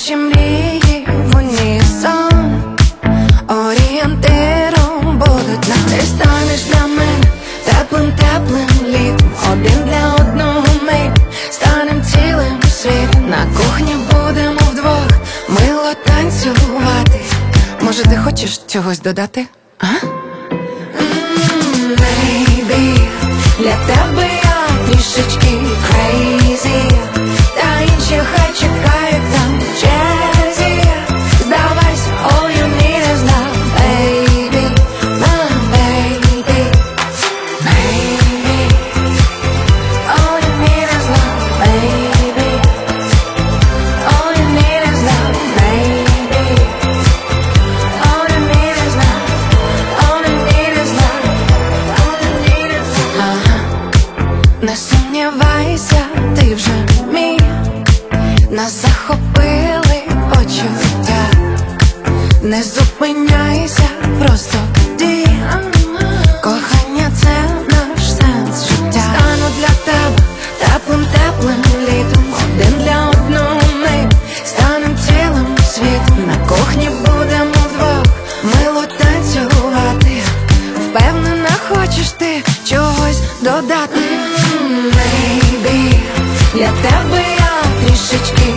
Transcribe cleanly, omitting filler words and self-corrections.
Наші мрії в унісон орієнтиром будуть нам. Ти станеш для мене теплим літом, один для одного ми станем цілим світом. На кухні будемо вдвох мило танцювати. Може, ти хочеш чогось додати? А? Baby, для тебе я трішечки crazy, та інші хай чекають там в черзі. Здавайся, all you need is love, baby, my baby, baby. All you need is love, baby. All you need is love, baby. All you need is love. All you need is love. All you need is love. Не сумнівайся, ти вже мій. Нас захопили почуття. Не зупиняйся, просто дій. Кохання — це наш сенс життя. Стану для тебе теплим літом, один для одного ми станем цілим світом. На кухні будемо вдвох мило танцювати. Впевнена, хочеш ти чогось додати? Baby, для тебе я трішечки